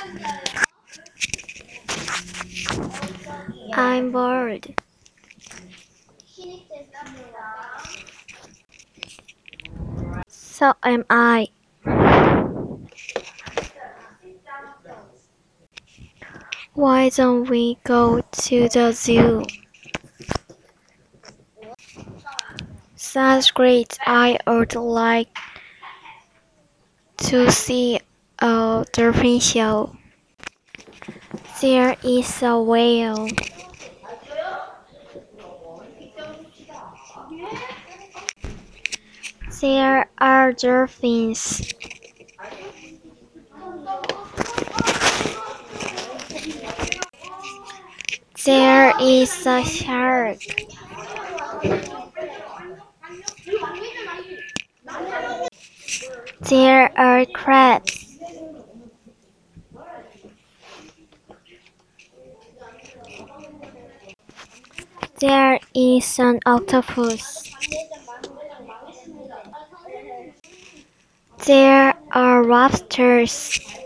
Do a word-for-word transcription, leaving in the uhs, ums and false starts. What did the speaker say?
I'm bored. So am I. Why don't we go to the zoo? Sounds great. I would like to see a dolphin show. There is a whale. There are dolphins. There is a shark. There are crabs. There is an octopus. There are lobsters.